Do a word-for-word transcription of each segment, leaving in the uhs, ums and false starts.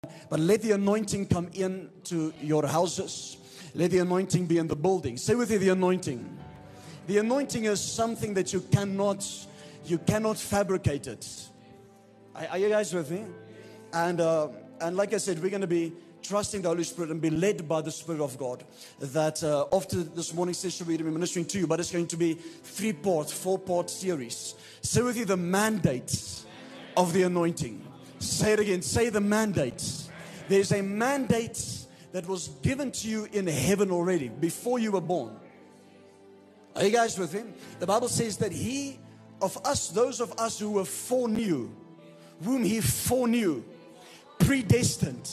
But let the anointing come into your houses. Let the anointing be in the building. Say with you, the anointing. The anointing is something that you cannot, you cannot fabricate it. Are, are you guys with me? And uh, and like I said, we're going to be trusting the Holy Spirit and be led by the Spirit of God. That uh, after this morning session, we're going to be ministering to you, but it's going to be three-part, four-part series. Say with you, the mandate of the anointing. Say it again. Say the mandate. There's a mandate that was given to you in heaven already before you were born. Are you guys with him? The Bible says that he of us, those of us who were foreknew, whom he foreknew, predestined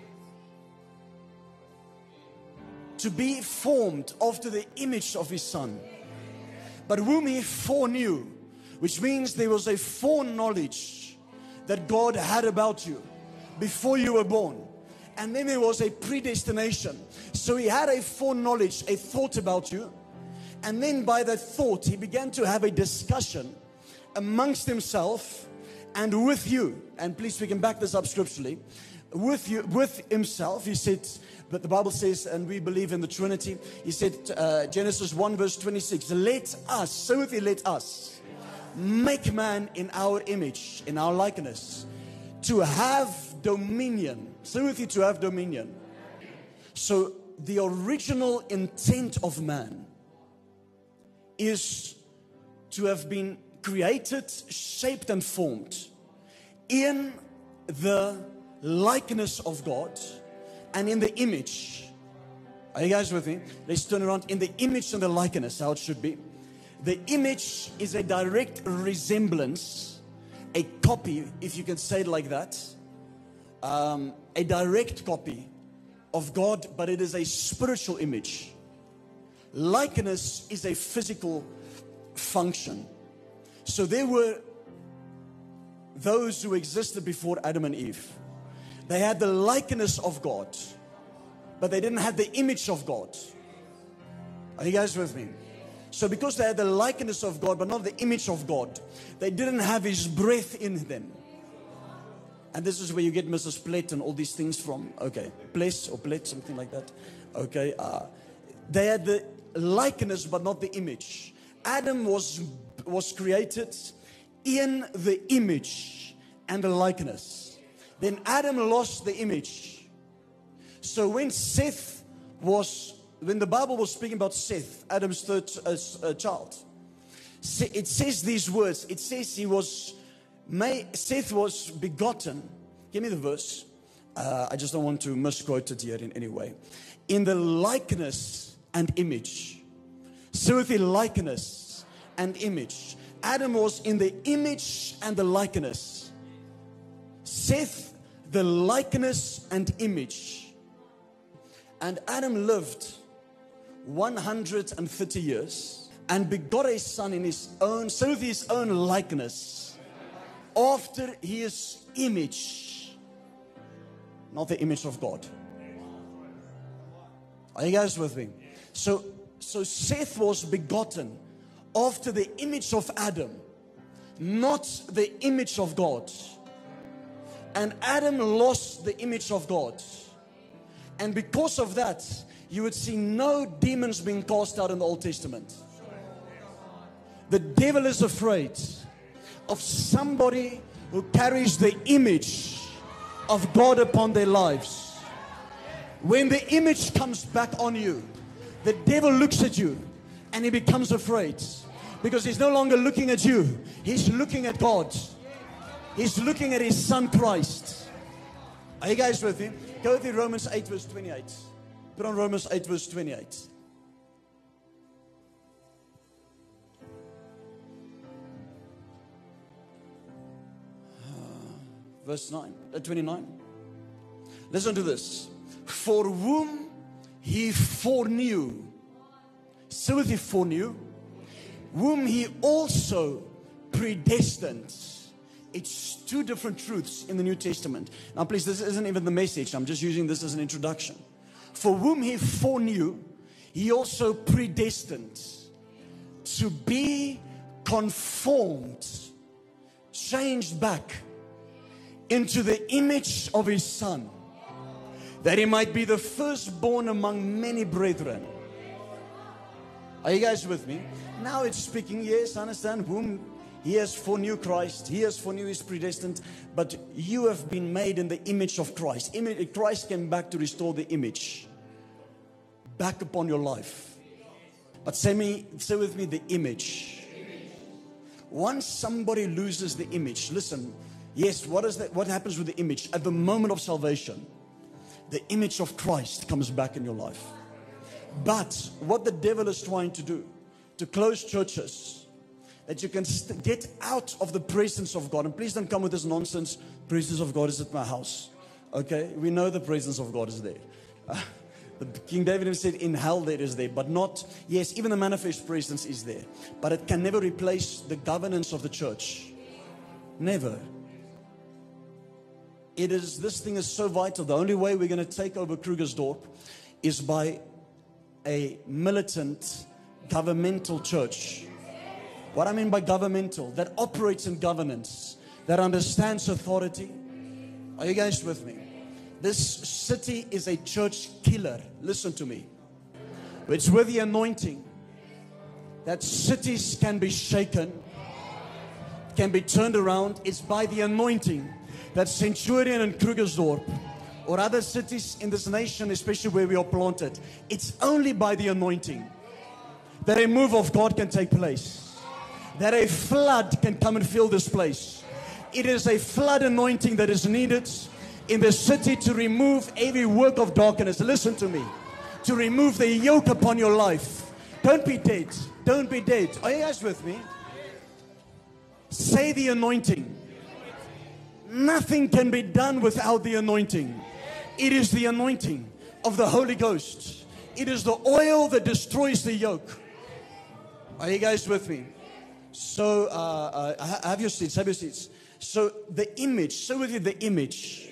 to be formed after the image of his Son. But whom he foreknew, which means there was a foreknowledge that God had about you before you were born. And then there was a predestination. So he had a foreknowledge, a thought about you. And then by that thought, he began to have a discussion amongst himself and with you. And please, we can back this up scripturally. With you, with himself, he said, but the Bible says, and we believe in the Trinity. He said, uh, Genesis one verse twenty-six, let us, so with you, let us make man in our image, in our likeness, to have dominion. So with you, to have dominion. So the original intent of man is to have been created, shaped and formed in the likeness of God and in the image. Are you guys with me? Let's turn around. In the image and the likeness, how it should be. The image is a direct resemblance, a copy, if you can say it like that, um, a direct copy of God, but it is a spiritual image. Likeness is a physical function. So there were those who existed before Adam and Eve. They had the likeness of God, but they didn't have the image of God. Are you guys with me? So because they had the likeness of God, but not the image of God, they didn't have His breath in them. And this is where you get Missus Plett and all these things from. Okay, Pless or Plett, something like that. Okay, uh, they had the likeness, but not the image. Adam was was created in the image and the likeness. Then Adam lost the image. So when Seth was, when the Bible was speaking about Seth, Adam's third uh, uh, child, it says these words. It says he was, may, Seth was begotten. Give me the verse. Uh, I just don't want to misquote it here in any way. In the likeness and image. So with the likeness and image. Adam was in the image and the likeness. Seth, the likeness and image. And Adam lived one hundred thirty years and begot a son in his own, so with his own likeness, after his image, not the image of God. Are you guys with me? So, so Seth was begotten after the image of Adam, not the image of God. And Adam lost the image of God. And because of that, you would see no demons being cast out in the Old Testament. The devil is afraid of somebody who carries the image of God upon their lives. When the image comes back on you, the devil looks at you and he becomes afraid. Because he's no longer looking at you. He's looking at God. He's looking at His Son Christ. Are you guys with me? Go with me, Romans eight verse twenty-eight. Put on Romans eight verse twenty-eight. Uh, verse nine, uh, twenty-nine. Listen to this. For whom He foreknew. So with He foreknew. Whom He also predestined. It's two different truths in the New Testament. Now please, this isn't even the message. I'm just using this as an introduction. For whom He foreknew, He also predestined to be conformed, changed back into the image of His Son. that he might be the firstborn among many brethren. Are you guys with me? Now it's speaking, yes, I understand, whom he has foreknew Christ, he has foreknew his predestined, but you have been made in the image of Christ. Image, Christ came back to restore the image back upon your life. But say me, say with me, the image. Once somebody loses the image, listen, yes, what is that? What happens with the image? At the moment of salvation, the image of Christ comes back in your life. But what the devil is trying to do, to close churches, that you can st- get out of the presence of God. And please don't come with this nonsense, presence of God is at my house. Okay, we know the presence of God is there. Uh, the King David said, in hell there is there, but not, yes, even the manifest presence is there. But it can never replace the governance of the church. Never. It is, this thing is so vital. The only way we're going to take over Krugersdorp is by a militant, governmental church. What I mean by governmental, that operates in governance, that understands authority. Are you guys with me? This city is a church killer. Listen to me. It's with the anointing that cities can be shaken, can be turned around. It's by the anointing that Centurion and Krugersdorp or other cities in this nation, especially where we are planted, it's only by the anointing that a move of God can take place, that a flood can come and fill this place. It is a flood anointing that is needed in the city to remove every work of darkness. Listen to me. To remove the yoke upon your life. Don't be dead. Don't be dead. Are you guys with me? Say the anointing. Nothing can be done without the anointing. It is the anointing of the Holy Ghost. It is the oil that destroys the yoke. Are you guys with me? So, uh, uh, have your seats, have your seats. So, the image, so with you the image.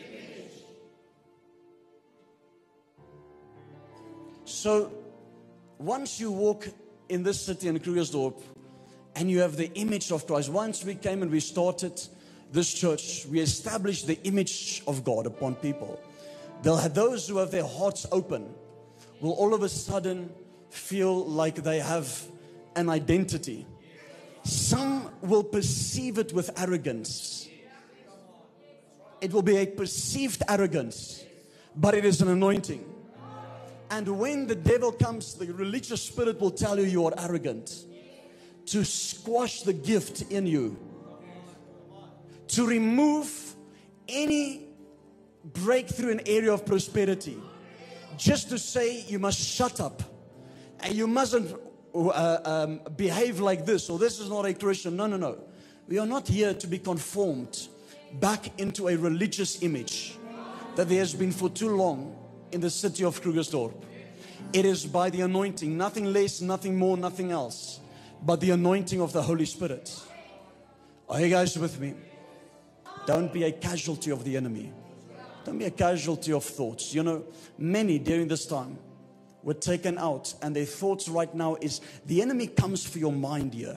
So, once you walk in this city in Krugersdorp, and you have the image of Christ. Once we came and we started this church, we established the image of God upon people. They'll have those who have their hearts open will all of a sudden feel like they have an identity. Some will perceive it with arrogance. It will be a perceived arrogance, but it is an anointing. And when the devil comes, the religious spirit will tell you you are arrogant, to squash the gift in you, to remove any breakthrough in area of prosperity, just to say you must shut up and you mustn't uh, um, behave like this, or this is not a Christian. No, no, no. We are not here to be conformed back into a religious image that there has been for too long in the city of Krugersdorp. It is by the anointing, nothing less, nothing more, nothing else, but the anointing of the Holy Spirit. Are you guys with me? Don't be a casualty of the enemy. Don't be a casualty of thoughts. You know, many during this time were taken out, and their thoughts right now is, the enemy comes for your mind here.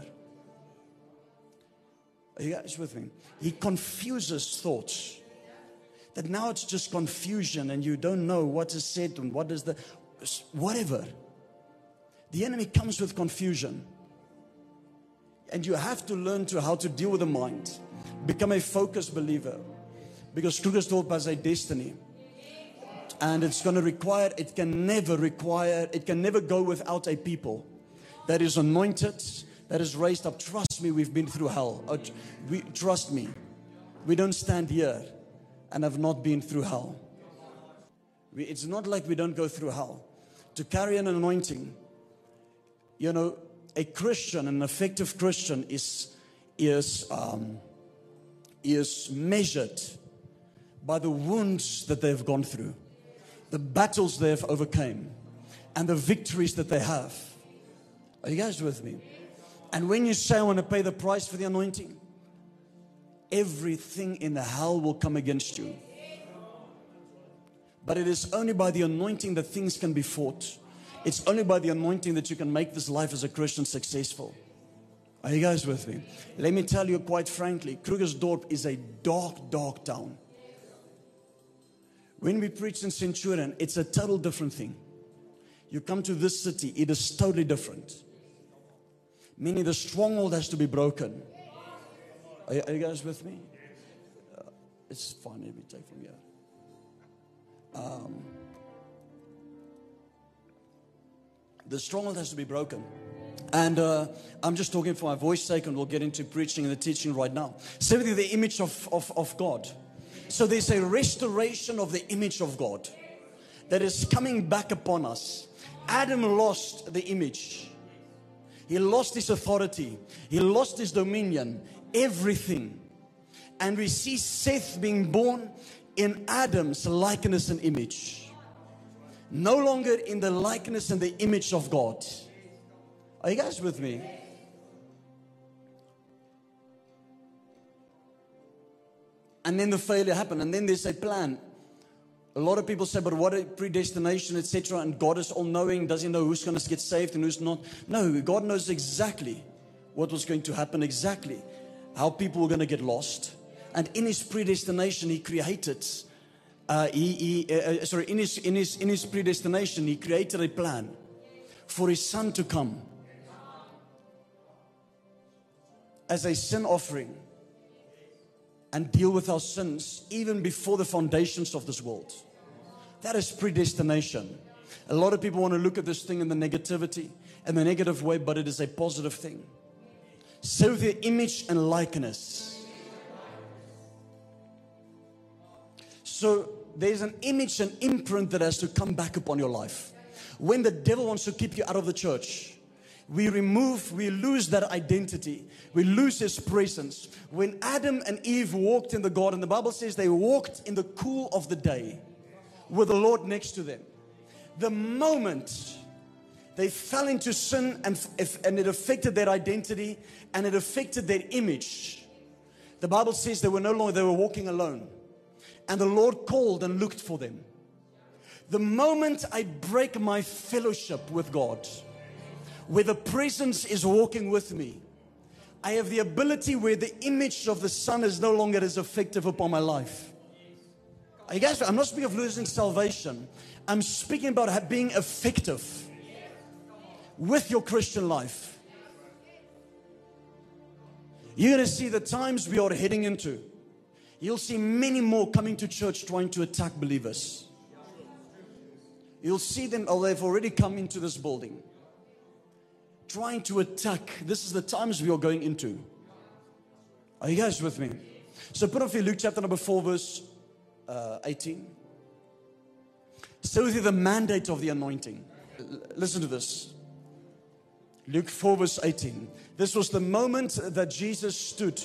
Are you guys with me? He confuses thoughts. That now it's just confusion and you don't know what is said and what is the, whatever. The enemy comes with confusion. And you have to learn to how to deal with the mind. Become a focused believer. Because Krugersdorp has a destiny. And it's going to require, it can never require, it can never go without a people that is anointed, that is raised up. Trust me, we've been through hell. Oh, we, trust me. We don't stand here and have not been through hell. We, it's not like we don't go through hell. To carry an anointing, you know, a Christian, an effective Christian is, is, um, is measured by the wounds that they've gone through, the battles they've overcome, and the victories that they have. Are you guys with me? And when you say, I want to pay the price for the anointing, everything in the hell will come against you. But it is only by the anointing that things can be fought. It's only by the anointing that you can make this life as a Christian successful. Are you guys with me? Let me tell you quite frankly, Krugersdorp is a dark, dark town. When we preach in Centurion, it's a total different thing. You come to this city, it is totally different. Meaning the stronghold has to be broken. Are you, are you guys with me? Uh, it's fine, let me take from here. Um, the stronghold has to be broken. And uh, I'm just talking for my voice sake, and we'll get into preaching and the teaching right now. Seventhly, the image of, of, of God. So there's a restoration of the image of God that is coming back upon us. Adam lost the image. He lost his authority. He lost his dominion. Everything. And we see Seth being born in Adam's likeness and image. No longer in the likeness and the image of God. Are you guys with me? And then the failure happened. And then there's a plan. A lot of people say, but what a predestination, et cetera. And God is all-knowing. Does He know who's going to get saved and who's not? No, God knows exactly what was going to happen. Exactly how people were going to get lost. And in His predestination, He created. Uh, he, he, uh, sorry, in his, in his in His predestination, He created a plan for His Son to come as a sin offering and deal with our sins even before the foundations of this world. That is predestination. A lot of people want to look at this thing in the negativity and the negative way, but it is a positive thing. So the image and likeness. So there's an image and imprint that has to come back upon your life. When the devil wants to keep you out of the church, we remove, we lose that identity. We lose His presence. When Adam and Eve walked in the garden, the Bible says they walked in the cool of the day with the Lord next to them. The moment they fell into sin and, and it affected their identity and it affected their image, the Bible says they were no longer, they were walking alone. And the Lord called and looked for them. The moment I break my fellowship with God, where the presence is walking with me, I have the ability where the image of the Son is no longer as effective upon my life. Are you guys, I'm not speaking of losing salvation. I'm speaking about being effective with your Christian life. You're going to see the times we are heading into. You'll see many more coming to church trying to attack believers. You'll see them, oh, they've already come into this building, trying to attack. This is the times we are going into. Are you guys with me? So put up here Luke chapter number four, verse uh, eighteen. So the mandate of the anointing. L- listen to this. Luke four, verse eighteen. This was the moment that Jesus stood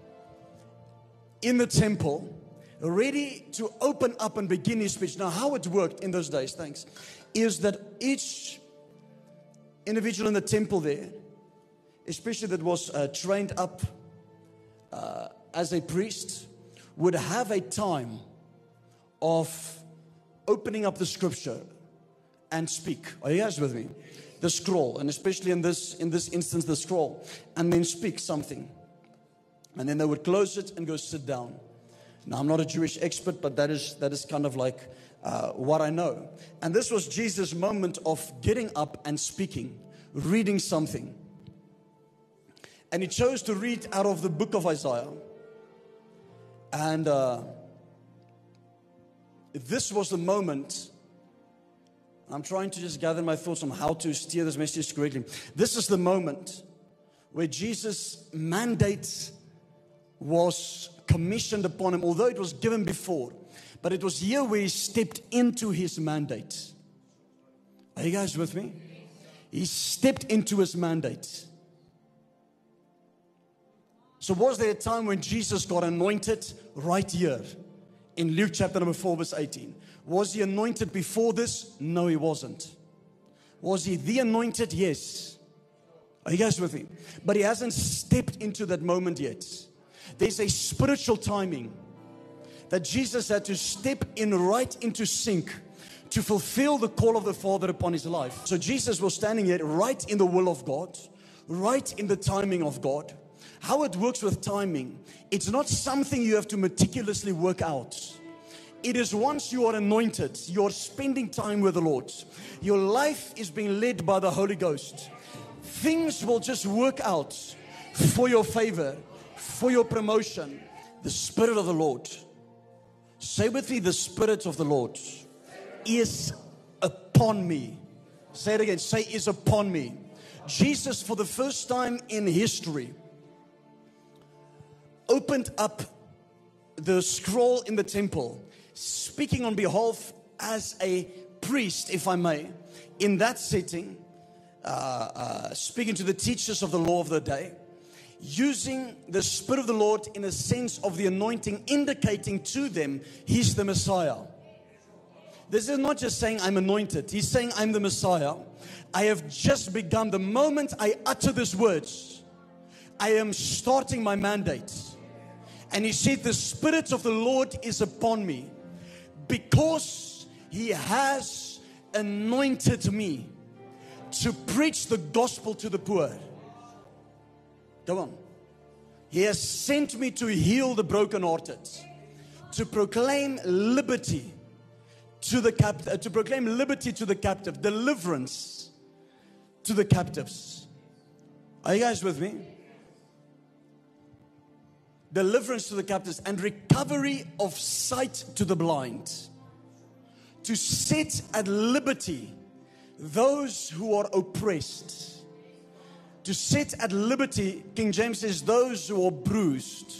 in the temple, ready to open up and begin His speech. Now, how it worked in those days, thanks, is that each individual in the temple there, especially that was uh, trained up uh, as a priest, would have a time of opening up the scripture and speak. Are you guys with me? The scroll, and especially in this in this instance, the scroll, and then speak something. And then they would close it and go sit down. Now, I'm not a Jewish expert, but that is that is kind of like uh, what I know. And this was Jesus' moment of getting up and speaking, reading something. And He chose to read out of the book of Isaiah. And uh, this was the moment. I'm trying to just gather my thoughts on how to steer this message correctly. This is the moment where Jesus' mandate was commissioned upon Him, although it was given before. But it was here where He stepped into His mandate. Are you guys with me? He stepped into His mandate. So was there a time when Jesus got anointed? Right here in Luke chapter number four, verse eighteen. Was He anointed before this? No, He wasn't. Was He the anointed? Yes. Are you guys with me? But He hasn't stepped into that moment yet. There's a spiritual timing that Jesus had to step in right into sync to fulfill the call of the Father upon His life. So Jesus was standing here right in the will of God, right in the timing of God. How it works with timing, it's not something you have to meticulously work out. It is once you are anointed, you are spending time with the Lord. Your life is being led by the Holy Ghost. Things will just work out for your favor, for your promotion. The Spirit of the Lord. Say with me, the Spirit of the Lord is upon me. Say it again. Say, is upon me. Jesus, for the first time in history, opened up the scroll in the temple, speaking on behalf as a priest, if I may, in that setting, uh, uh, speaking to the teachers of the law of the day, using the Spirit of the Lord in a sense of the anointing, indicating to them, He's the Messiah. This is not just saying I'm anointed. He's saying I'm the Messiah. I have just begun. The moment I utter these words, I am starting my mandate. And He said, the Spirit of the Lord is upon me, because He has anointed me to preach the gospel to the poor. Come on. He has sent me to heal the brokenhearted, to proclaim liberty to the captive, to proclaim liberty to the captive, deliverance to the captives. Are you guys with me? Deliverance to the captives and recovery of sight to the blind. To set at liberty those who are oppressed. To set at liberty, King James says, those who are bruised.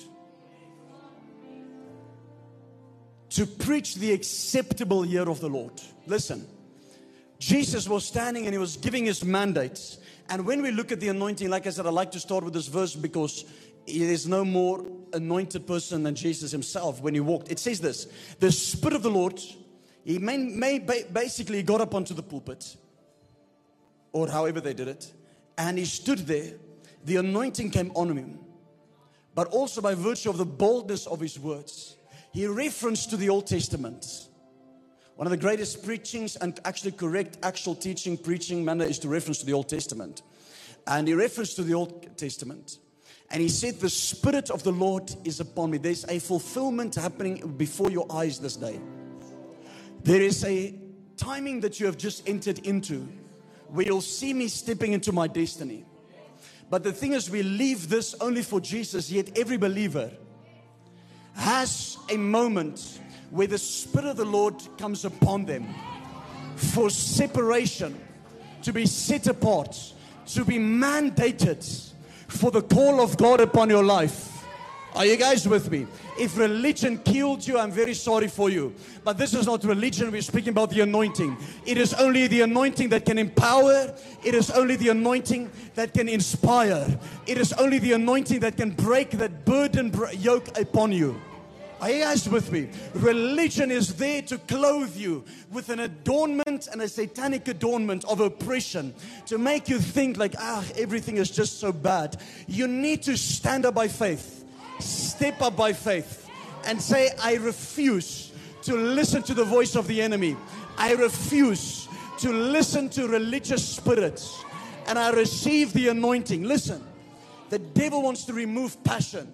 To preach the acceptable year of the Lord. Listen, Jesus was standing and He was giving His mandates. And when we look at the anointing, like I said, I like to start with this verse because there's no more anointed person than Jesus Himself when He walked. It says this, the Spirit of the Lord, He may, may basically got up onto the pulpit, or however they did it, and He stood there. The anointing came on Him, but also by virtue of the boldness of His words. He referenced to the Old Testament. One of the greatest preachings and actually correct actual teaching, preaching manner is to reference to the Old Testament. And He referenced to the Old Testament. And He said, the Spirit of the Lord is upon me. There's a fulfillment happening before your eyes this day. There is a timing that you have just entered into where you'll see me stepping into my destiny. But the thing is, we leave this only for Jesus, yet every believer has a moment where the Spirit of the Lord comes upon them for separation, to be set apart, to be mandated for the call of God upon your life. Are you guys with me? If religion killed you, I'm very sorry for you. But this is not religion. We're speaking about the anointing. It is only the anointing that can empower. It is only the anointing that can inspire. It is only the anointing that can break that burden yoke upon you. Are you guys with me? Religion is there to clothe you with an adornment and a satanic adornment of oppression, to make you think like, ah, everything is just so bad. You need to stand up by faith, step up by faith, and say, I refuse to listen to the voice of the enemy. I refuse to listen to religious spirits, and I receive the anointing. Listen, the devil wants to remove passion.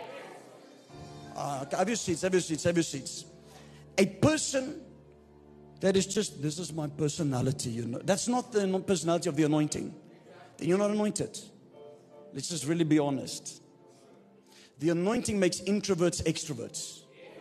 Uh, have your seats, have your seats, have your seats. A person that is just, this is my personality, you know. That's not the personality of the anointing. Then you're not anointed. Let's just really be honest. The anointing makes introverts extroverts.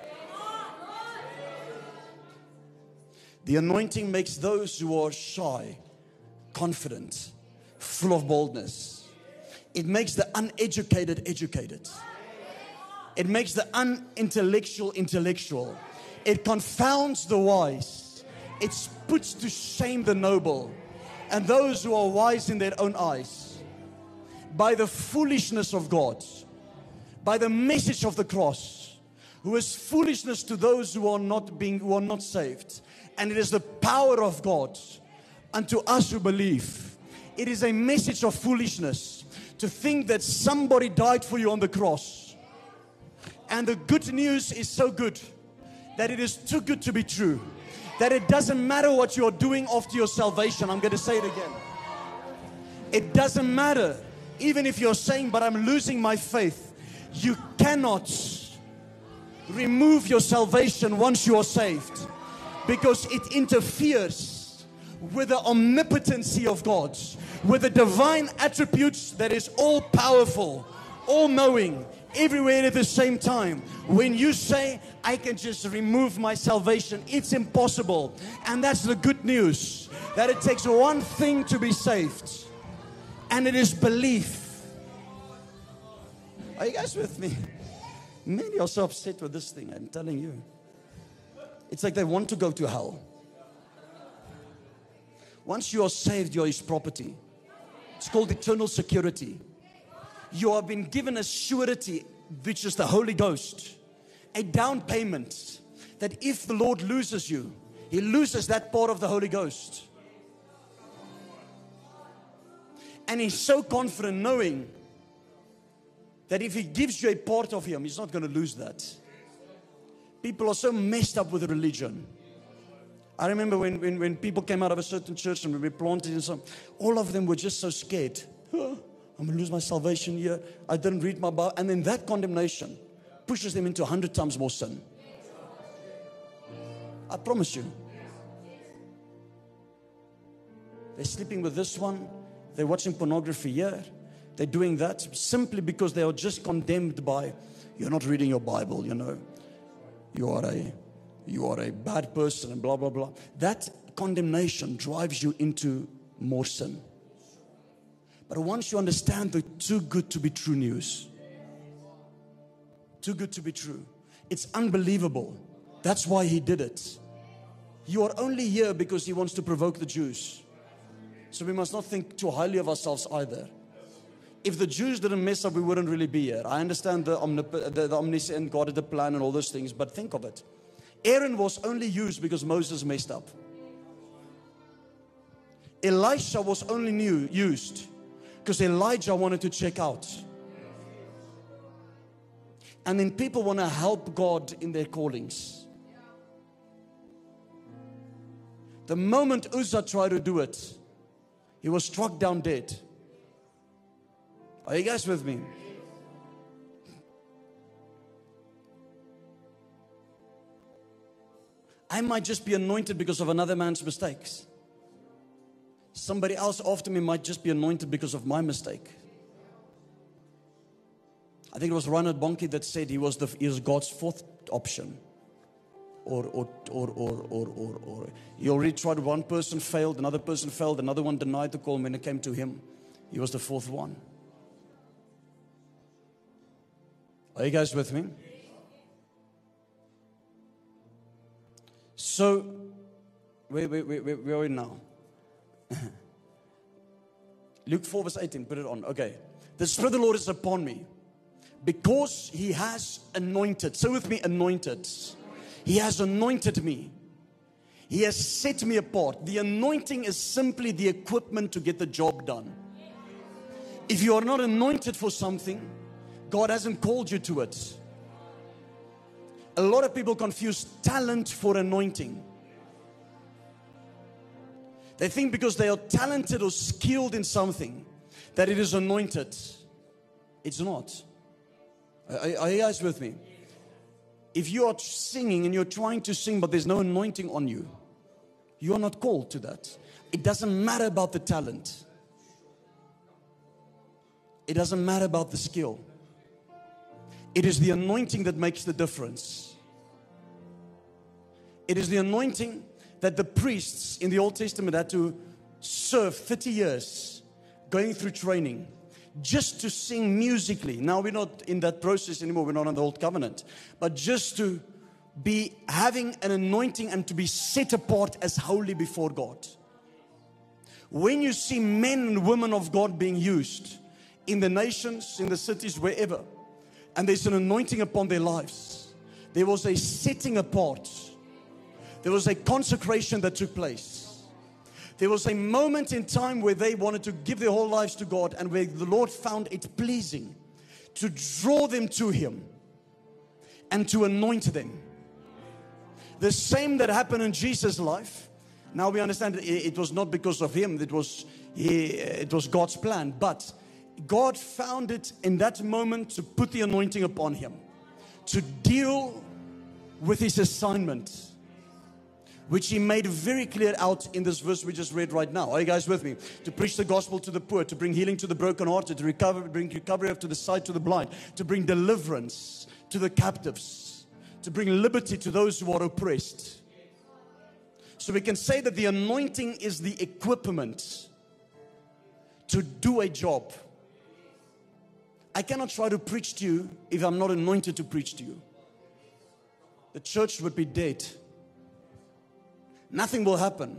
The anointing makes those who are shy, confident, full of boldness. It makes the uneducated educated. It makes the unintellectual intellectual. It confounds the wise. It puts to shame the noble and those who are wise in their own eyes. By the foolishness of God, by the message of the cross, who is foolishness to those who are not being, who are not saved. And it is the power of God unto us who believe. It is a message of foolishness to think that somebody died for you on the cross. And the good news is so good that it is too good to be true. That it doesn't matter what you're doing after your salvation. I'm going to say it again. It doesn't matter. Even if you're saying, but I'm losing my faith. You cannot remove your salvation once you are saved, because it interferes with the omnipotency of God, with the divine attributes that is all powerful, all knowing, everywhere at the same time. When you say, I can just remove my salvation, it's impossible. And that's the good news, that it takes one thing to be saved, and it is belief. Are you guys with me? Many are so upset with this thing, I'm telling you. It's like they want to go to hell. Once you are saved, you are His property. It's called eternal security. You have been given a surety, which is the Holy Ghost. A down payment that if the Lord loses you, He loses that part of the Holy Ghost. And He's so confident knowing that if He gives you a part of Him, He's not going to lose that. People are so messed up with religion. I remember when, when, when people came out of a certain church and we were planted in some, all of them were just so scared. Oh, I'm going to lose my salvation here. I didn't read my Bible. And then that condemnation pushes them into a hundred times more sin. I promise you. They're sleeping with this one. They're watching pornography here. They're doing that simply because they are just condemned by, you're not reading your Bible, you know. You are a, you are a bad person and blah, blah, blah. That condemnation drives you into more sin. But once you understand the too good to be true news, too good to be true, it's unbelievable. That's why He did it. You are only here because He wants to provoke the Jews. So we must not think too highly of ourselves either. If the Jews didn't mess up, we wouldn't really be here. I understand the, omnip- the, the omniscient God had a plan and all those things, but think of it. Aaron was only used because Moses messed up. Elisha was only new, used because Elijah wanted to check out. And then people want to help God in their callings. The moment Uzzah tried to do it, he was struck down dead. Are you guys with me? I might just be anointed because of another man's mistakes. Somebody else after me might just be anointed because of my mistake. I think it was Reinhard Bonnke that said he was the he was God's fourth option. Or or or or or or or he already tried. One person failed, another person failed, another one denied the call. When it came to him, he was the fourth one. Are you guys with me? So, where, where, where, where are we now? Luke four verse eighteen, put it on. Okay. The Spirit of the Lord is upon me because He has anointed. Say with me, anointed. He has anointed me. He has set me apart. The anointing is simply the equipment to get the job done. If you are not anointed for something, God hasn't called you to it. A lot of people confuse talent for anointing. They think because they are talented or skilled in something that it is anointed. It's not. Are, are you guys with me? If you are singing and you're trying to sing but there's no anointing on you, you are not called to that. It doesn't matter about the talent. It doesn't matter about the skill. It is the anointing that makes the difference. It is the anointing that the priests in the Old Testament had to serve thirty years, going through training, just to sing musically. Now we're not in that process anymore. We're not on the Old Covenant. But just to be having an anointing and to be set apart as holy before God. When you see men and women of God being used in the nations, in the cities, wherever, and there's an anointing upon their lives, there was a setting apart. There was a consecration that took place. There was a moment in time where they wanted to give their whole lives to God, and where the Lord found it pleasing to draw them to Him and to anoint them. The same that happened in Jesus' life. Now we understand it was not because of Him. It was, he, it was God's plan. But God found it in that moment to put the anointing upon Him, to deal with his assignment, which he made very clear out in this verse we just read right now. Are you guys with me? To preach the gospel to the poor, to bring healing to the brokenhearted, to recover, bring recovery to the sight to the blind, to bring deliverance to the captives, to bring liberty to those who are oppressed. So we can say that the anointing is the equipment to do a job. I cannot try to preach to you if I'm not anointed to preach to you. The church would be dead. Nothing will happen.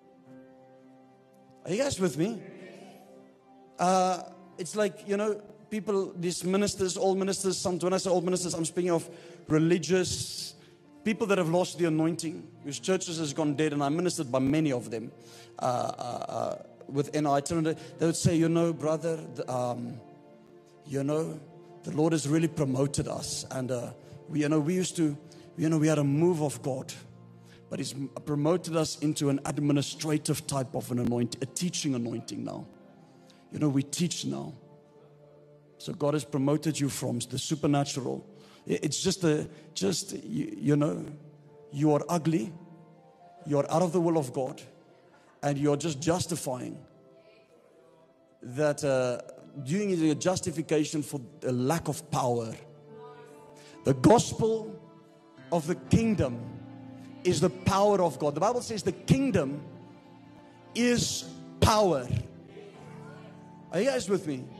Are you guys with me? Uh, it's like, you know, people, these ministers, old ministers, some, when I say old ministers, I'm speaking of religious people that have lost the anointing, whose churches has gone dead, and I ministered by many of them. Uh, uh, uh, with N I, they would say, you know, brother, the, um, you know, the Lord has really promoted us, and uh, we, you know, we used to, you know, we had a move of God, but He's promoted us into an administrative type of an anointing, a teaching anointing now. You know, we teach now. So God has promoted you from the supernatural. It's just a, just you, you know, you are ugly, you are out of the will of God, and you're just justifying that, uh, doing it a justification for a lack of power. The gospel of the kingdom is the power of God. The Bible says the kingdom is power. Are you guys with me?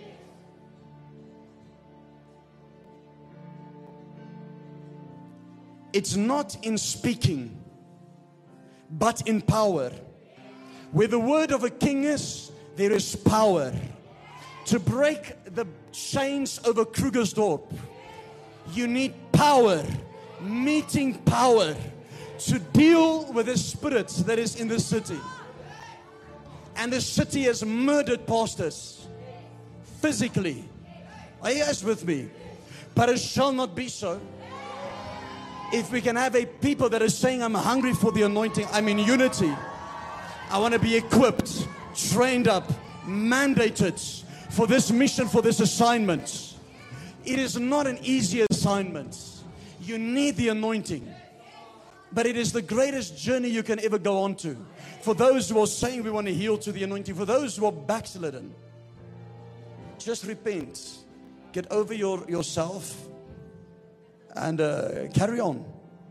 It's not in speaking, but in power. Where the word of a king is, there is power. To break the chains over Krugersdorp, you need power, meeting power, to deal with the spirit that is in the city. And the city has murdered pastors physically. Are you guys with me? But it shall not be so. If we can have a people that are saying, I'm hungry for the anointing, I'm in unity, I want to be equipped, trained up, mandated for this mission, for this assignment. It is not an easy assignment. You need the anointing. But it is the greatest journey you can ever go on to. For those who are saying we want to heal to the anointing, for those who are backslidden, just repent. Get over your, yourself and uh, carry on.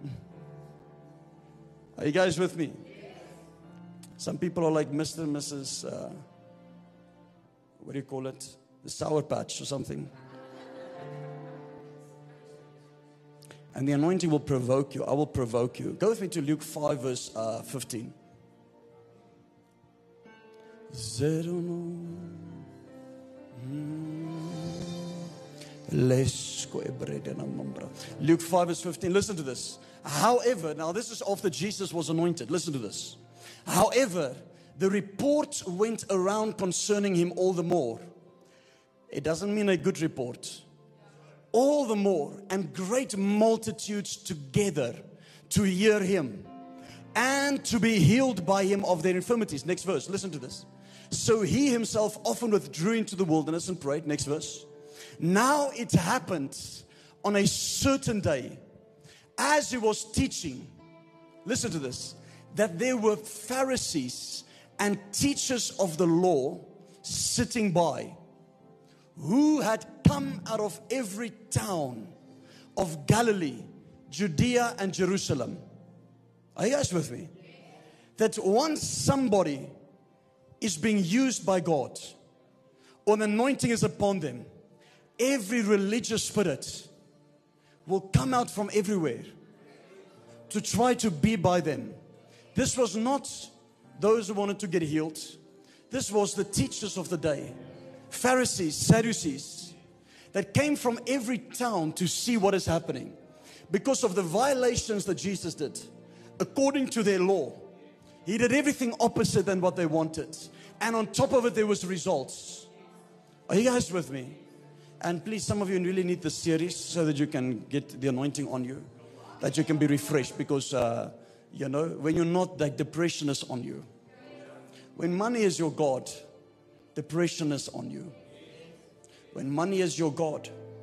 Are you guys with me? Some people are like Mister and Missus Uh, what do you call it? The Sour Patch or something. And the anointing will provoke you. I will provoke you. Go with me to Luke five verse uh, fifteen. Luke five verse fifteen. Listen to this. However, now this is after Jesus was anointed. Listen to this. However, the report went around concerning him all the more. It doesn't mean a good report. All the more, and great multitudes together to hear him and to be healed by him of their infirmities. Next verse, listen to this. So he himself often withdrew into the wilderness and prayed. Next verse. Now it happened on a certain day, as he was teaching, listen to this, that there were Pharisees and teachers of the law sitting by, who had come out of every town of Galilee, Judea, and Jerusalem. Are you guys with me? That once somebody is being used by God, or an anointing is upon them, every religious spirit will come out from everywhere to try to be by them. This was not those who wanted to get healed. This was the teachers of the day. Pharisees, Sadducees, that came from every town to see what is happening because of the violations that Jesus did according to their law. He did everything opposite than what they wanted, and on top of it there was results. Are you guys with me? And please, some of you really need this series so that you can get the anointing on you, that you can be refreshed, because uh, you know, when you're not, like, depression is on you. When money is your God, depression is on you. When money is your God,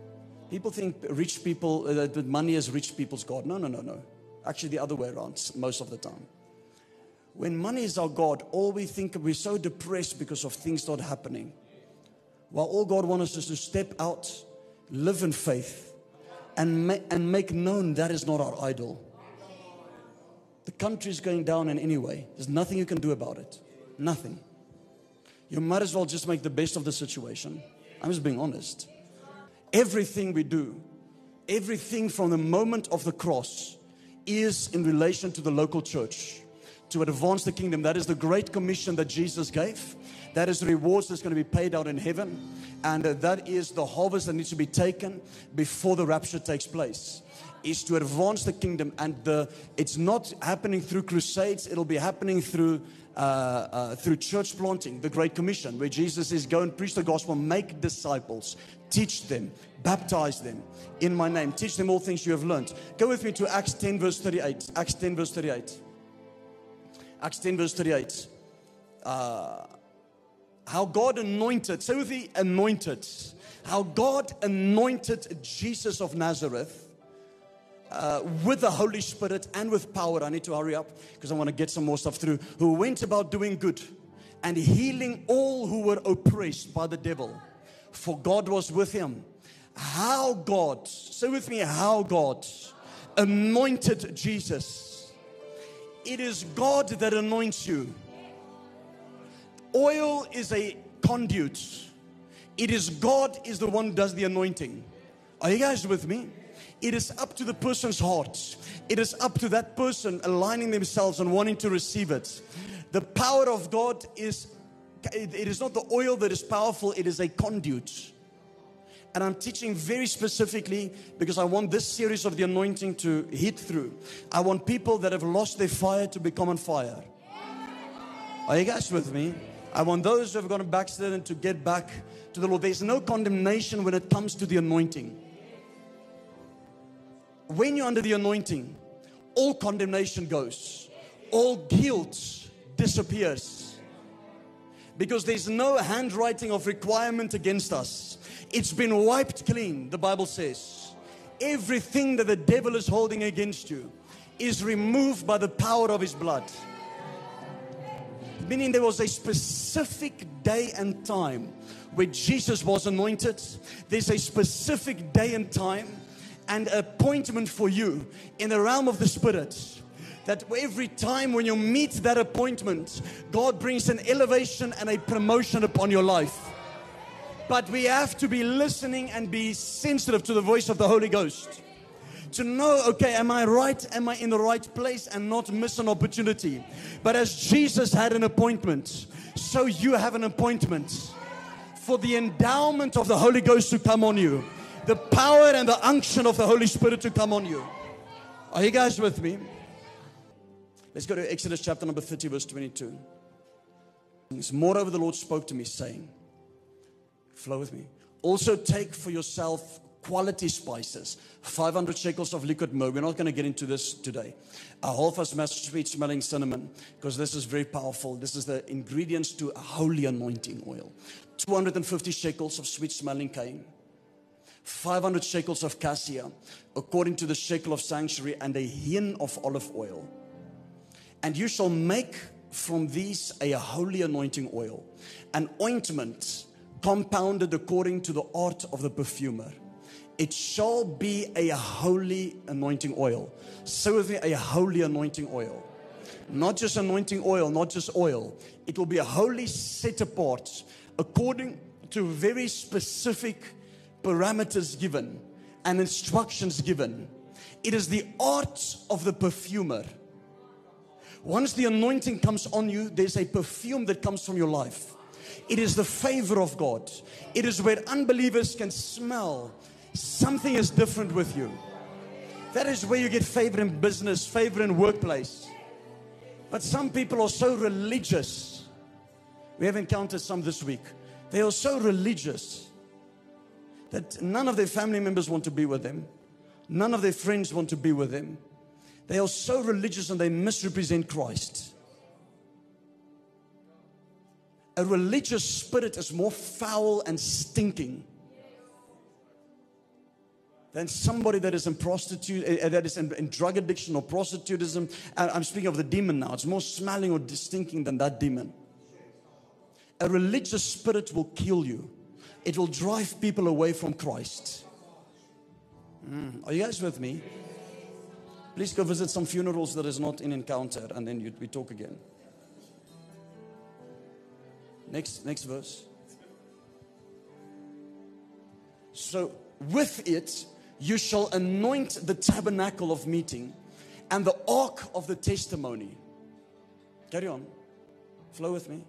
People think rich people, uh, that money is rich people's God. No, no, no, no. Actually, the other way around most of the time. When money is our God, all we think, we're so depressed because of things not happening. While all God wants us is to step out, live in faith, and, ma- and make known that is not our idol. The country is going down in any way. There's nothing you can do about it. Nothing. You might as well just make the best of the situation. I'm just being honest. Everything we do, everything from the moment of the cross is in relation to the local church, to advance the kingdom. That is the great commission that Jesus gave. That is the rewards that's going to be paid out in heaven. And uh, that is the harvest that needs to be taken before the rapture takes place. Is to advance the kingdom. And the, it's not happening through crusades. It'll be happening through uh, uh, through church planting, the Great Commission, where Jesus says, go and preach the gospel, make disciples, teach them, baptize them in my name, teach them all things you have learned. Go with me to Acts ten verse thirty-eight. Acts ten verse thirty-eight. Acts ten verse thirty-eight. Uh, how God anointed, say with me, anointed. How God anointed Jesus of Nazareth uh, with the Holy Spirit and with power. I need to hurry up because I want to get some more stuff through. Who went about doing good and healing all who were oppressed by the devil, for God was with him. How God, say with me, how God anointed Jesus. It is God that anoints you. Oil is a conduit. It is God is the one who does the anointing. Are you guys with me? It is up to the person's heart. It is up to that person aligning themselves and wanting to receive it. The power of God is, it is not the oil that is powerful, it is a conduit. And I'm teaching very specifically because I want this series of the anointing to hit through. I want people that have lost their fire to become on fire. Are you guys with me? I want those who have gone backslidden to get back to the Lord. There's no condemnation when it comes to the anointing. When you're under the anointing, all condemnation goes. All guilt disappears. Because there's no handwriting of requirement against us. It's been wiped clean, the Bible says. Everything that the devil is holding against you is removed by the power of his blood. Meaning there was a specific day and time where Jesus was anointed. There's a specific day and time and appointment for you in the realm of the Spirit. That every time when you meet that appointment, God brings an elevation and a promotion upon your life. But we have to be listening and be sensitive to the voice of the Holy Ghost. To know, okay, am I right? Am I in the right place? And not miss an opportunity. But as Jesus had an appointment, so you have an appointment for the endowment of the Holy Ghost to come on you. The power and the unction of the Holy Spirit to come on you. Are you guys with me? Let's go to Exodus chapter number thirty, verse twenty-two. Moreover, the Lord spoke to me, saying, flow with me. Also take for yourself quality spices, five hundred shekels of liquid myrrh. We're not going to get into this today. A half mass sweet smelling cinnamon, because this is very powerful. This is the ingredients to a holy anointing oil. two hundred fifty shekels of sweet smelling cane. five hundred shekels of cassia, according to the shekel of sanctuary, and a hin of olive oil. And you shall make from these a holy anointing oil, an ointment compounded according to the art of the perfumer. It shall be a holy anointing oil. Say with me, a holy anointing oil. Not just anointing oil, not just oil. It will be a holy set apart according to very specific parameters given and instructions given. It is the art of the perfumer. Once the anointing comes on you, there's a perfume that comes from your life. It is the favor of God. It is where unbelievers can smell something is different with you. That is where you get favor in business, favor in workplace. But some people are so religious. We have encountered some this week. They are so religious that none of their family members want to be with them. None of their friends want to be with them. They are so religious and they misrepresent Christ. A religious spirit is more foul and stinking than somebody that is in prostitute, uh, that is in, in drug addiction or prostitutism. And I'm speaking of the demon now. It's more smelling or stinking than that demon. A religious spirit will kill you. It will drive people away from Christ. Mm. Are you guys with me? Please go visit some funerals that is not in Encounter, and then you, we talk again. Next, next verse. So with it, you shall anoint the tabernacle of meeting and the ark of the testimony. Carry on. Flow with me.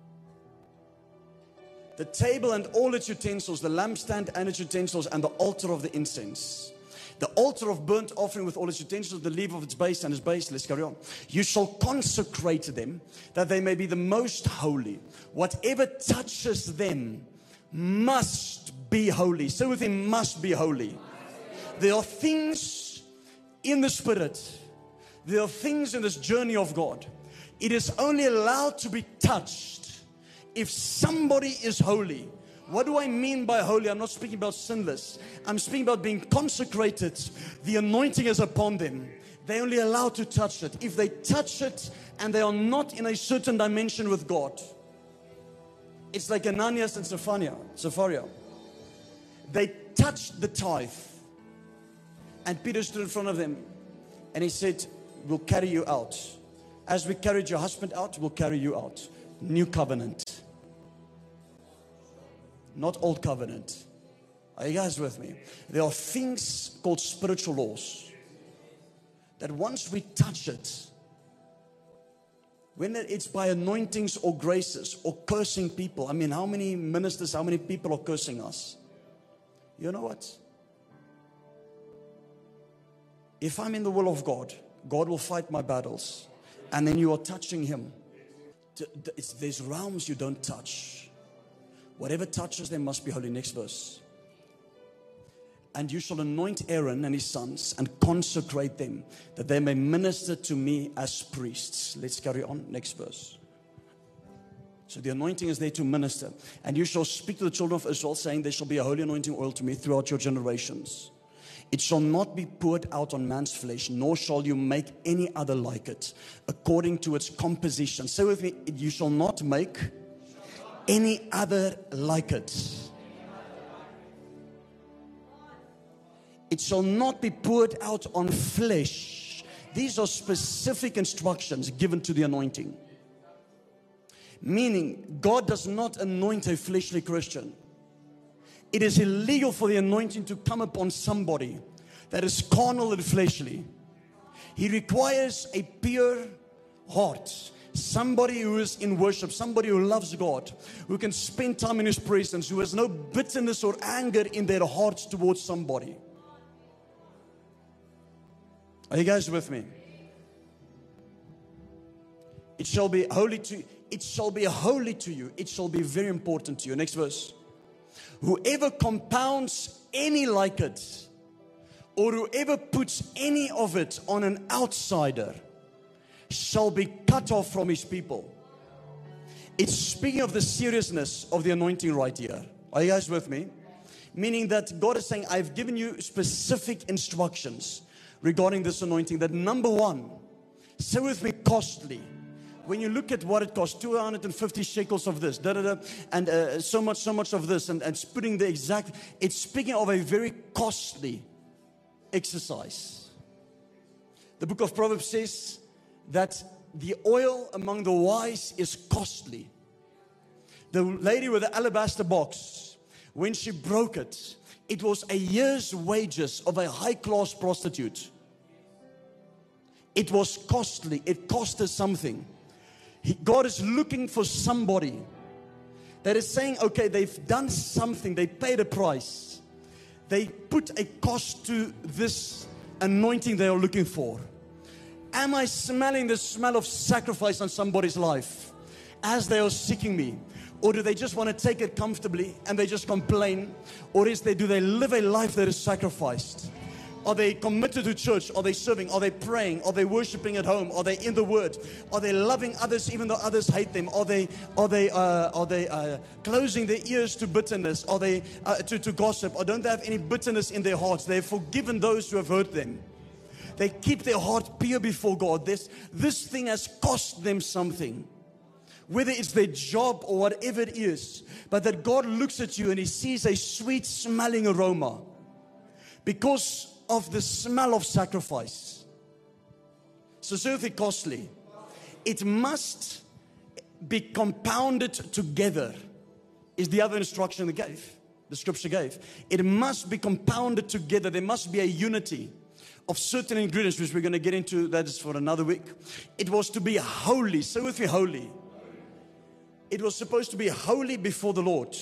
The table and all its utensils, the lampstand and its utensils, and the altar of the incense. The altar of burnt offering with all its utensils, the leaf of its base and its base. Let's carry on. You shall consecrate them, that they may be the most holy. Whatever touches them must be holy. So with him, must be holy. There are things in the Spirit. There are things in this journey of God. It is only allowed to be touched if somebody is holy. What do I mean by holy? I'm not speaking about sinless. I'm speaking about being consecrated. The anointing is upon them. They're only allowed to touch it. If they touch it and they are not in a certain dimension with God, it's like Ananias and Sapphira. Sapphira. They touched the tithe. And Peter stood in front of them and he said, we'll carry you out. As we carried your husband out, we'll carry you out. New covenant. Not old covenant. Are you guys with me? There are things called spiritual laws that once we touch it, when it's by anointings or graces or cursing people. I mean, how many ministers, how many people are cursing us? You know what? If I'm in the will of God, God will fight my battles. And then you are touching him. It's, there's realms you don't touch. Whatever touches them must be holy. Next verse. And you shall anoint Aaron and his sons and consecrate them, that they may minister to me as priests. Let's carry on. Next verse. So the anointing is there to minister. And you shall speak to the children of Israel, saying, there shall be a holy anointing oil to me throughout your generations. It shall not be poured out on man's flesh, nor shall you make any other like it, according to its composition. Say with me, you shall not make any other like it. It shall not be poured out on flesh. These are specific instructions given to the anointing. Meaning, God does not anoint a fleshly Christian. It is illegal for the anointing to come upon somebody that is carnal and fleshly. He requires a pure heart. Somebody who is in worship, somebody who loves God, who can spend time in His presence, who has no bitterness or anger in their hearts towards somebody. Are you guys with me? It shall be holy to it shall be holy to you. It shall be very important to you. Next verse. Whoever compounds any like it, or whoever puts any of it on an outsider, shall be cut off from his people. It's speaking of the seriousness of the anointing right here. Are you guys with me? Meaning that God is saying, I've given you specific instructions regarding this anointing. That number one, say with me, costly. When you look at what it costs, two hundred fifty shekels of this, da, da, da, and uh, so much, so much of this, and, and it's putting the exact, it's speaking of a very costly exercise. The book of Proverbs says that the oil among the wise is costly. The lady with the alabaster box, when she broke it, it was a year's wages of a high-class prostitute. It was costly. It cost her something. He, God is looking for somebody that is saying, okay, they've done something. They paid a price. They put a cost to this anointing they are looking for. Am I smelling the smell of sacrifice on somebody's life as they are seeking me? Or do they just want to take it comfortably and they just complain? Or is they, do they live a life that is sacrificed? Are they committed to church? Are they serving? Are they praying? Are they worshiping at home? Are they in the Word? Are they loving others even though others hate them? Are they are they uh, are they uh, closing their ears to bitterness? Are they uh, to to gossip? Or don't they have any bitterness in their hearts? They've forgiven those who have hurt them. They keep their heart pure before God. This this thing has cost them something. Whether it's their job or whatever it is, but that God looks at you and He sees a sweet smelling aroma because of the smell of sacrifice. So certainly costly. It must be compounded together, is the other instruction they gave, the scripture gave. It must be compounded together. There must be a unity of certain ingredients, which we're going to get into. That is for another week. It was to be holy. Say with me, holy. It was supposed to be holy before the Lord.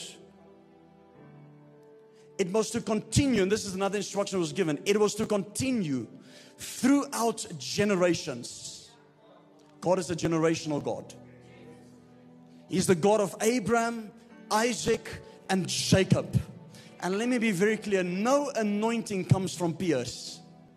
It was to continue, and this is another instruction that was given. It was to continue throughout generations. God is a generational God. He's the God of Abraham, Isaac, and Jacob. And let me be very clear, no anointing comes from peers.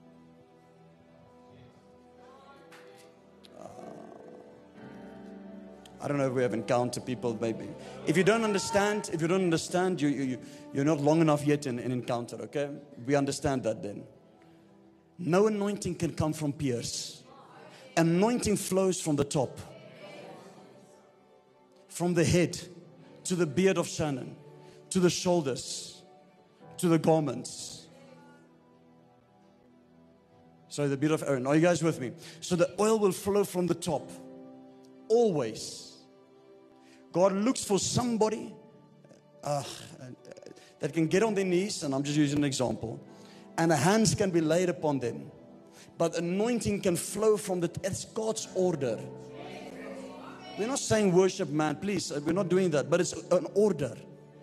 I don't know if we have encountered people, maybe. If you don't understand, if you don't understand, you, you, you're not long enough yet in an encounter, okay? We understand that then. No anointing can come from peers. Anointing flows from the top. From the head to the beard of Shannon, to the shoulders, to the garments. Sorry, the beard of Aaron. Are you guys with me? So the oil will flow from the top. Always. God looks for somebody uh, that can get on their knees, and I'm just using an example, and the hands can be laid upon them. But anointing can flow from the, it's God's order. We're not saying worship, man, please, we're not doing that, but it's an order.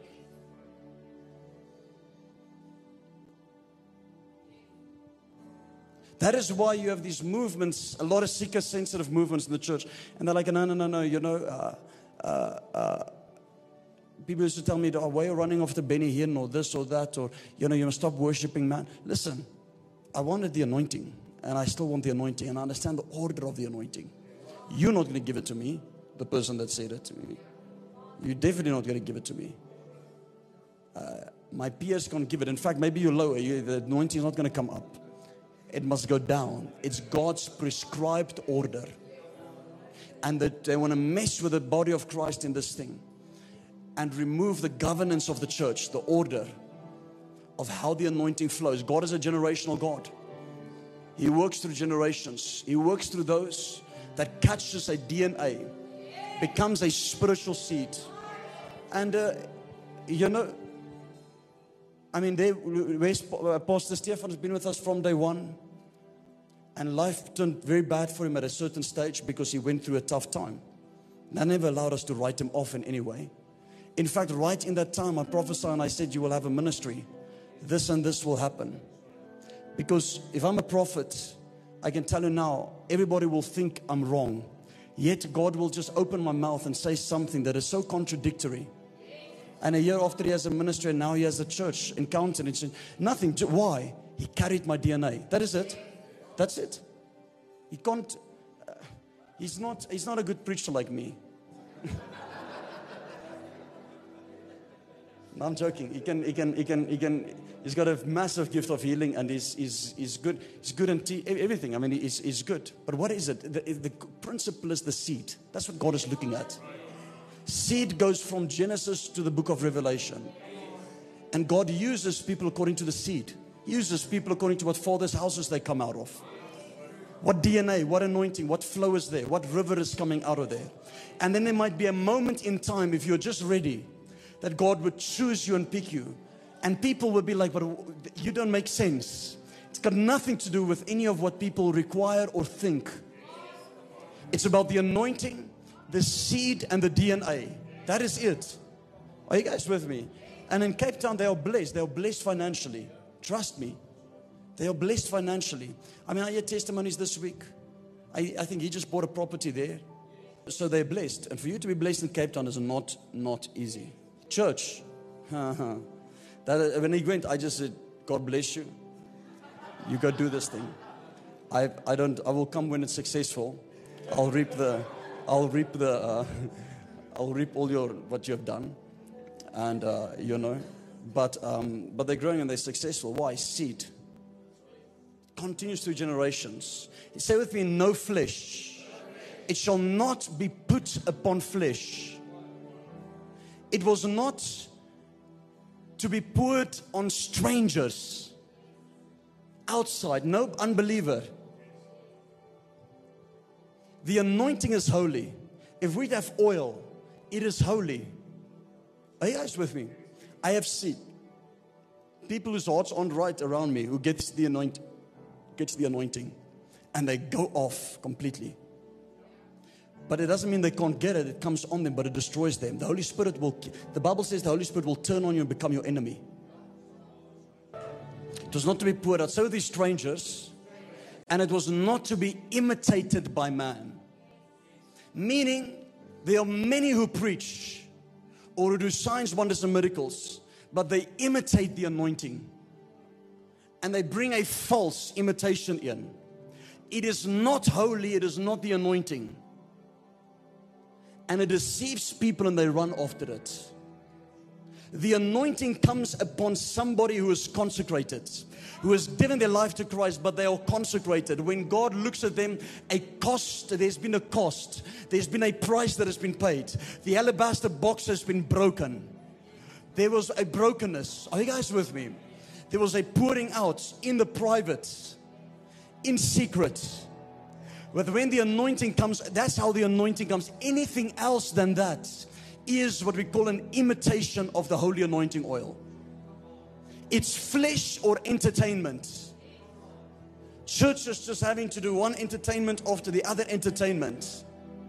That is why you have these movements, a lot of seeker-sensitive movements in the church. And they're like, no, no, no, no, you know, uh, uh, uh, people used to tell me, oh, why are you running after Benny Hinn or this or that? Or, you know, you must stop worshiping, man. Listen, I wanted the anointing, and I still want the anointing, and I understand the order of the anointing. You're not going to give it to me, the person that said it to me. You're definitely not going to give it to me. Uh, my peers can't give it. In fact, maybe you're lower. You, the anointing is not going to come up. It must go down. It's God's prescribed order. And that they want to mess with the body of Christ in this thing and remove the governance of the church, the order of how the anointing flows. God is a generational God. He works through generations. He works through those that catches a D N A, becomes a spiritual seed. And, uh, you know, I mean, they, Pastor Stefan has been with us from day one. And life turned very bad for him at a certain stage because he went through a tough time. That never allowed us to write him off in any way. In fact, right in that time, I prophesied and I said, you will have a ministry. This and this will happen. Because if I'm a prophet, I can tell you now, everybody will think I'm wrong. Yet God will just open my mouth and say something that is so contradictory. And a year after he has a ministry, and now he has a church encounter. It's nothing. Why? He carried my D N A. That is it. That's it. He can't. Uh, he's not. He's not a good preacher like me. No, I'm joking. He can. He can. He can. He can. He's got a massive gift of healing, and he's. He's. He's good. He's good in tea, everything. I mean, he's. He's good. But what is it? The, the principle is the seed. That's what God is looking at. Seed goes from Genesis to the book of Revelation. And God uses people according to the seed. He uses people according to what father's houses they come out of. What D N A, what anointing, what flow is there, what river is coming out of there. And then there might be a moment in time, if you're just ready, that God would choose you and pick you. And people would be like, but you don't make sense. It's got nothing to do with any of what people require or think. It's about the anointing, the seed, and the D N A. That is it. Are you guys with me? And in Cape Town, they are blessed. They are blessed financially. Trust me. They are blessed financially. I mean, I hear testimonies this week. I, I think he just bought a property there. So they're blessed. And for you to be blessed in Cape Town is not, not easy. Church. that, when he went, I just said, God bless you. You go do this thing. I I don't. I will come when it's successful. I'll reap the. I'll reap the. Uh, I'll reap all your what you have done, and uh, you know. But um, but they're growing and they're successful. Why? Seed. Continues through generations. Say with me, no flesh. It shall not be put upon flesh. It was not to be poured on strangers outside, no unbeliever. The anointing is holy. If we have oil, it is holy. Are you guys with me? I have seen people whose hearts aren't right around me who gets the anointing, gets the anointing, and they go off completely. But it doesn't mean they can't get it. It comes on them, but it destroys them. The Holy Spirit will, the Bible says the Holy Spirit will turn on you and become your enemy. It was not to be poured out. So these strangers, and it was not to be imitated by man. Meaning, there are many who preach or who do signs, wonders, and miracles, but they imitate the anointing. And they bring a false imitation in. It is not holy, it is not the anointing. And it deceives people and they run after it. The anointing comes upon somebody who is consecrated, who has given their life to Christ, but they are consecrated. When God looks at them, a cost, there's been a cost. There's been a price that has been paid. The alabaster box has been broken. There was a brokenness. Are you guys with me? There was a pouring out in the private, in secret. But when the anointing comes, that's how the anointing comes. Anything else than that is what we call an imitation of the holy anointing oil. It's flesh or entertainment. Churches just having to do one entertainment after the other entertainment.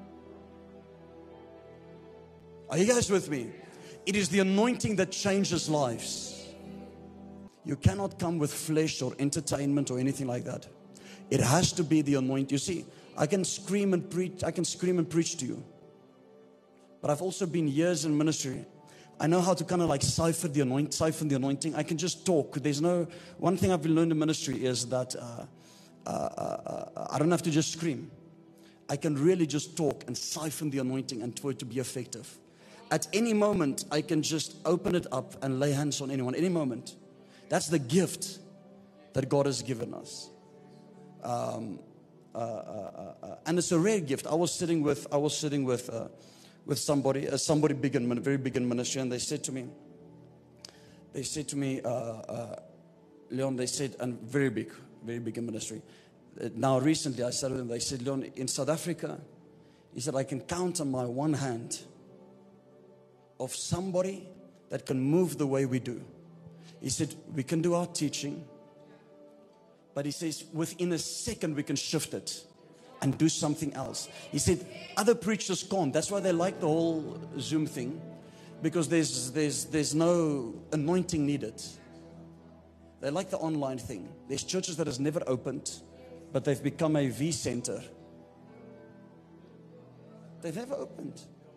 Are you guys with me? It is the anointing that changes lives. You cannot come with flesh or entertainment or anything like that. It has to be the anointing. You see, I can scream and preach. I can scream and preach to you. But I've also been years in ministry. I know how to kind of like cipher the anoint, siphon the anointing. I can just talk. There's no, one thing I've learned in ministry is that uh, uh, uh, I don't have to just scream. I can really just talk and siphon the anointing and for it to be effective. At any moment, I can just open it up and lay hands on anyone. Any moment. That's the gift that God has given us. Um, uh, uh, uh, and it's a rare gift. I was sitting with, I was sitting with, uh, with somebody, uh, somebody big in, very big in ministry, and they said to me, they said to me, uh, uh, Leon, they said, and very big, very big in ministry. Uh, now recently I said to them, they said, Leon, in South Africa, he said, I can count on my one hand of somebody that can move the way we do. He said, we can do our teaching, but he says, within a second we can shift it and do something else. He said, other preachers can't. That's why they like the whole Zoom thing, because there's, there's, there's no anointing needed. They like the online thing. There's churches that has never opened, but they've become a V center. They've never opened.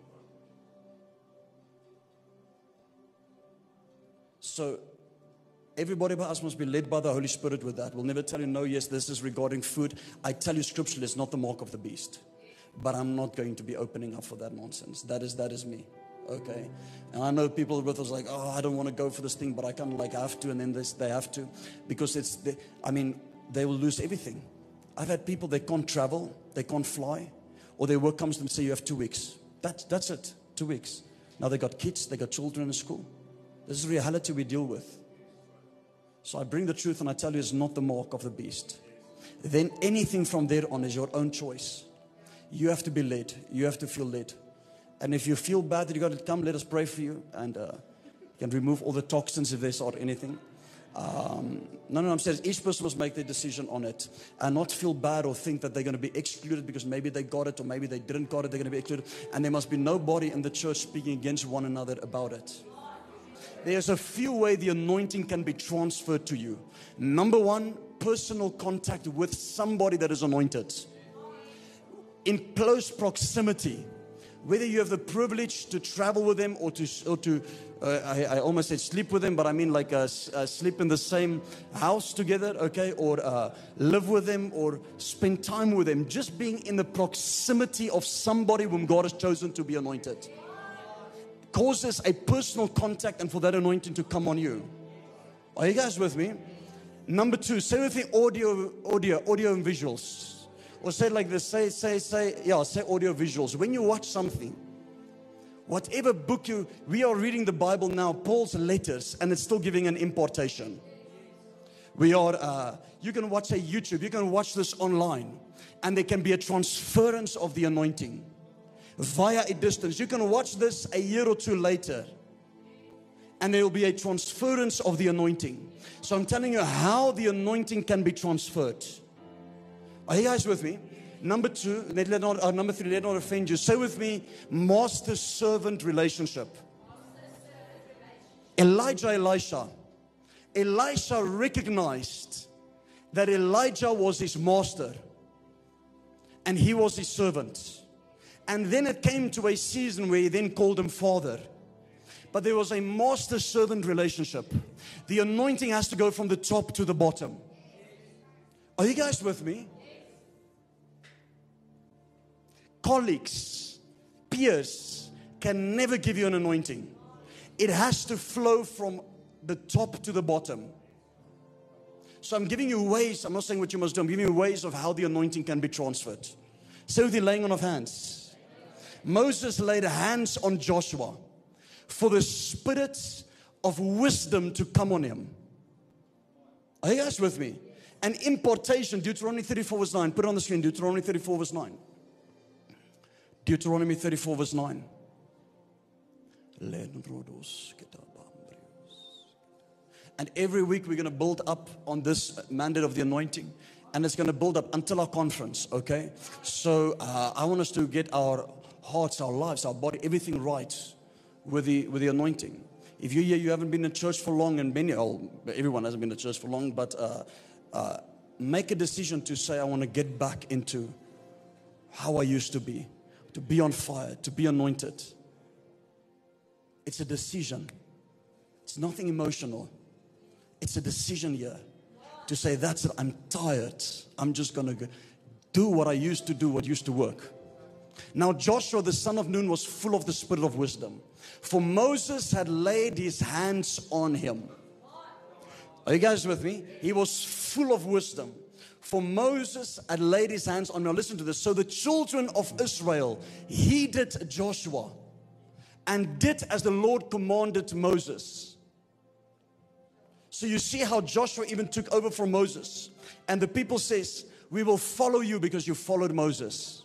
So everybody by us must be led by the Holy Spirit with that. We'll never tell you, no, yes, this is regarding food. I tell you scripturally, it's not the mark of the beast. But I'm not going to be opening up for that nonsense. That is that is me. Okay? And I know people with us like, oh, I don't want to go for this thing, but I kind of like have to, and then this, they have to. Because it's, the, I mean, they will lose everything. I've had people, they can't travel, they can't fly, or their work comes to them and say, you have two weeks. That, that's it, two weeks. Now they got kids, they got children in school. This is reality we deal with. So I bring the truth and I tell you it's not the mark of the beast. Then anything from there on is your own choice. You have to be led. You have to feel led. And if you feel bad that you got to come, let us pray for you. And uh, you can remove all the toxins if there's or anything. Um, no, no, I'm saying each person must make their decision on it. And not feel bad or think that they're going to be excluded because maybe they got it or maybe they didn't got it. They're going to be excluded. And there must be nobody in the church speaking against one another about it. There's a few ways the anointing can be transferred to you. Number one, personal contact with somebody that is anointed. In close proximity whether you have the privilege to travel with them or to, or to uh, I, I almost said sleep with them, but I mean like uh, uh, sleep in the same house together, okay, or uh, live with them or spend time with them, just being in the proximity of somebody whom God has chosen to be anointed causes a personal contact and for that anointing to come on you. Are you guys with me? Number two, say with me audio, audio, audio and visuals. Or say it like this, say, say, say, yeah, say audio visuals. When you watch something, whatever book you, we are reading the Bible now, Paul's letters, and it's still giving an importation. We are, uh, you can watch a YouTube, you can watch this online, and there can be a transference of the anointing via a distance. You can watch this a year or two later, and there will be a transference of the anointing. So I'm telling you how the anointing can be transferred. Are you guys with me? Number two, let not, uh, number three, let not offend you. Say with me, master-servant relationship. Elijah, Elisha. Elisha recognized that Elijah was his master and he was his servant. And then it came to a season where he then called him father. But there was a master-servant relationship. The anointing has to go from the top to the bottom. Are you guys with me? Colleagues, peers can never give you an anointing. It has to flow from the top to the bottom. So I'm giving you ways, I'm not saying what you must do, I'm giving you ways of how the anointing can be transferred. So the laying on of hands. Moses laid hands on Joshua for the spirit of wisdom to come on him. Are you guys with me? An importation, Deuteronomy thirty-four verse nine. Put it on the screen, Deuteronomy thirty-four verse nine. Deuteronomy thirty-four verse nine. And every week we're going to build up on this mandate of the anointing. And it's going to build up until our conference, okay? So uh, I want us to get our hearts, our lives, our body, everything right with the, with the anointing. If you're here, you haven't been in church for long, and many, oh, everyone hasn't been in church for long, but uh, uh, make a decision to say, I want to get back into how I used to be. To be on fire, to be anointed. It's a decision. It's nothing emotional. It's a decision here to say, that's it, I'm tired. I'm just going to do what I used to do, what used to work. Now Joshua, the son of Nun, was full of the spirit of wisdom. For Moses had laid his hands on him. Are you guys with me? He was full of wisdom. For Moses had laid his hands on him. Now listen to this. So the children of Israel heeded Joshua and did as the Lord commanded Moses. So you see how Joshua even took over from Moses. And the people says, we will follow you because you followed Moses.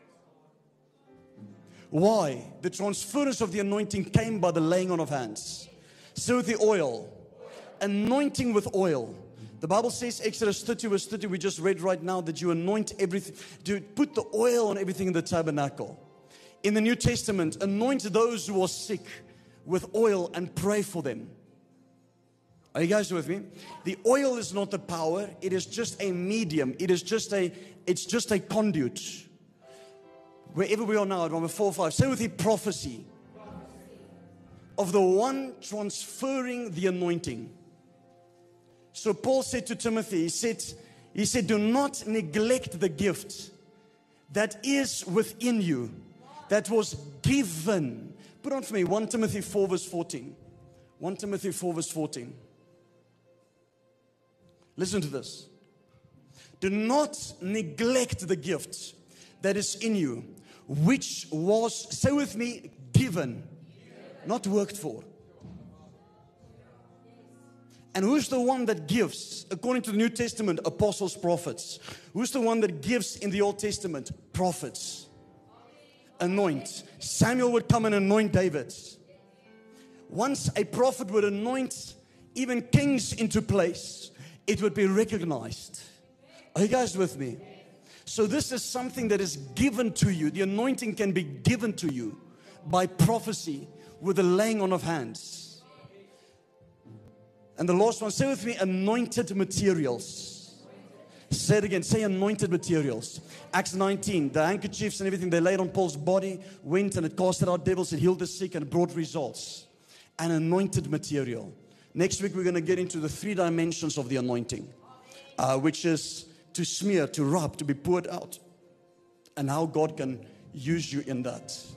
Why? The transference of the anointing came by the laying on of hands. So the oil, anointing with oil. The Bible says, Exodus thirty verse thirty, we just read right now, that you anoint everything. To put the oil on everything in the tabernacle. In the New Testament, anoint those who are sick with oil and pray for them. Are you guys with me? The oil is not the power. It is just a medium. It is just a, it's just a conduit. Wherever we are now, at number four or five, say with me, prophecy of the one transferring the anointing. So Paul said to Timothy, he said, he said, do not neglect the gift that is within you, that was given. Put on for me, First Timothy four verse fourteen. First Timothy four verse fourteen. Listen to this. Do not neglect the gift that is in you, which was, say with me, given, not worked for. And who's the one that gives? According to the New Testament, apostles, prophets. Who's the one that gives in the Old Testament? Prophets. Anoint. Samuel would come and anoint David. Once a prophet would anoint even kings into place, it would be recognized. Are you guys with me? So this is something that is given to you. The anointing can be given to you by prophecy with the laying on of hands. And the last one, say with me, anointed materials. Say it again. Say anointed materials. Acts nineteen, the handkerchiefs and everything they laid on Paul's body went and it casted out devils, it healed the sick and it brought results. An anointed material. Next week we're going to get into the three dimensions of the anointing, uh, which is to smear, to rub, to be poured out, and how God can use you in that.